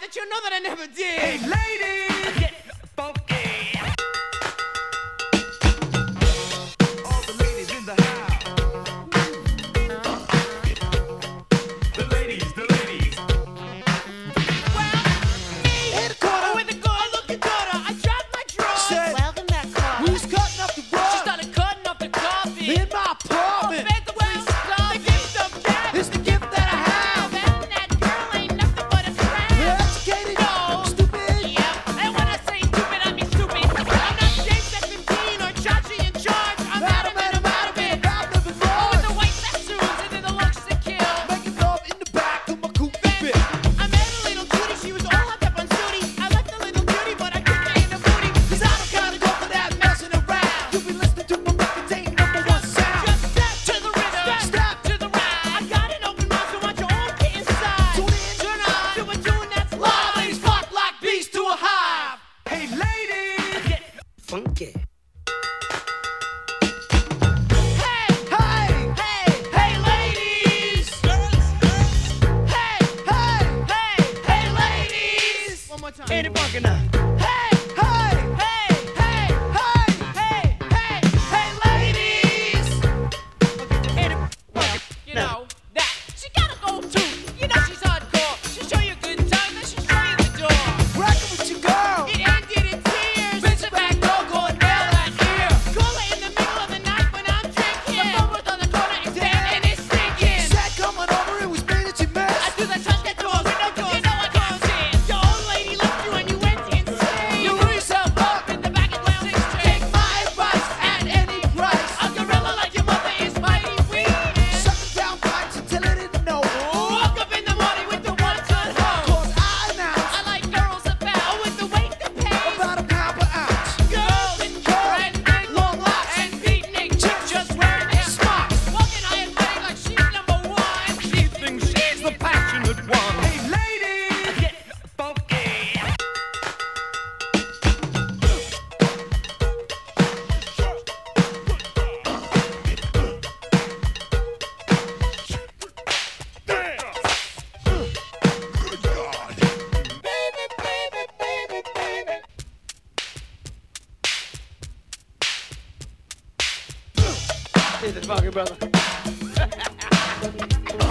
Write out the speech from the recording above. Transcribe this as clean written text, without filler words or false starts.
that you know that I never did. Hey, ladies, get funky. All the ladies in the house. The ladies, the ladies. Well, me, Hey, Dakota. with the girl looking daughter, I dropped my drawers. Said, Welcome back, Carl. we was cutting up the She rug started cutting up the coffee. in my apartment. The gift of gab. It's the gift that I have. That girl ain't nothing but a crab. Educated, No. stupid. Yeah, and when I say stupid, I mean stupid. I'm not James at 15 or Chachi in charge. I'm out of it, I'm out of it. I'm living Oh, with the large. white tattoos and then the looks to kill. Making love in the back of my coupe fit. I met a little cutie, she was all hopped up on Sooty. I liked the little cutie, but I kicked her in the booty. Cause I don't gotta go for that messing around. You be listening to my record, take #1 sound. Just step to the rhythm, Step. to the ride. I got an open mouth, so want you all get inside. Tune in. Turn on to a tune that's Live, live. ladies, flock like bees to a hive. Hey, ladies, get funky. Hey, Hey, hey, hey, ladies. Hey, hey, hey, hey, ladies. One more time. Ain't it funky now? Hey, hey, hey, hey, hey. hey, hey, hey, ladies. Ain't it funky You now? know that she gotta go too. You know she's hardcore. She'll show you a good time, then she'll show you the door. Rockin' with your girl. It ended in tears. Bitch, back door, go and nail that ear. Call her in the middle of the night when I'm drinking. The phone was on the corner and dead and it's stinking. Said coming over, it was me that you I missed. do the touch that door, window doors. You know what comes in. Your old lady left you and you went insane. You blew yourself up. in the back of the six Take my advice at any price. A gorilla like your mother is mighty weak. Sucking down pipes until it didn't know. Woke up in the morning with the one-ton hose. Cause I announced I like girls about with the weight that pays. about a pound per ounce. Girls in brand big Long locks. and beatnik chicks just wearing their smocks. Walking high and mighty like she's number one. She thinks she's the passionate one. Hey, ladies, get funky. Hit the fucking brother.